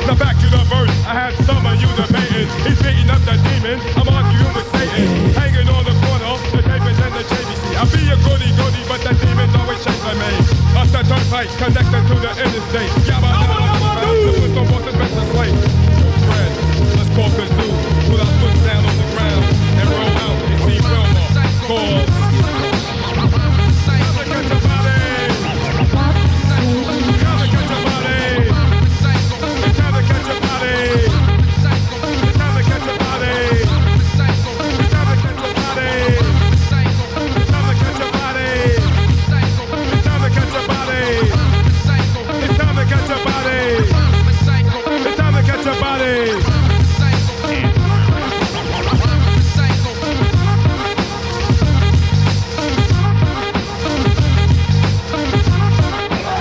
Now back to the verse, I had some of you debating. He's beating up the demon, I'm arguing with Satan. Hanging on the corner, the papers and the JVC. I'll be a goody, but the demons always chase me. Up the turnpike, connected to the interstate. Yabba